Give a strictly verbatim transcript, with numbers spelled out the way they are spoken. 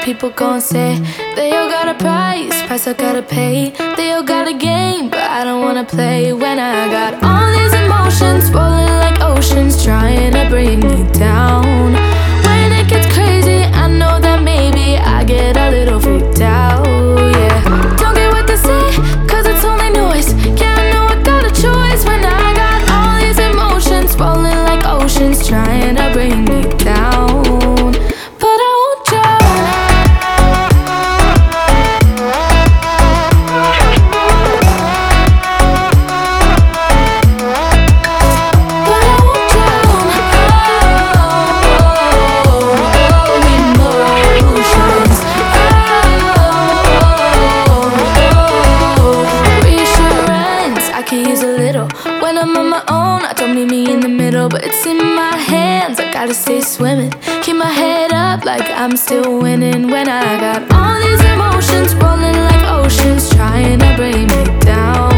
people gon' say? They all got a price, price I gotta pay. They all got a game, but I don't wanna play. When I got all these emotions rolling like oceans, trying to bring me down. When it gets crazy, I know that maybe I get a little freaked out, yeah. Don't get what they say, cause it's only noise. Yeah, I know I got a choice. When I got all these emotions rolling like oceans, trying to bring me down. But I won't drown. But I won't drown. Oh, emotions. Oh, reassurance, I could use a little. When I'm on my own, I don't meet me in the middle, but it's in my hands, I gotta stay swimming. Keep my head up like I'm still winning. When I got all these emotions rolling like oceans, trying to bring me down.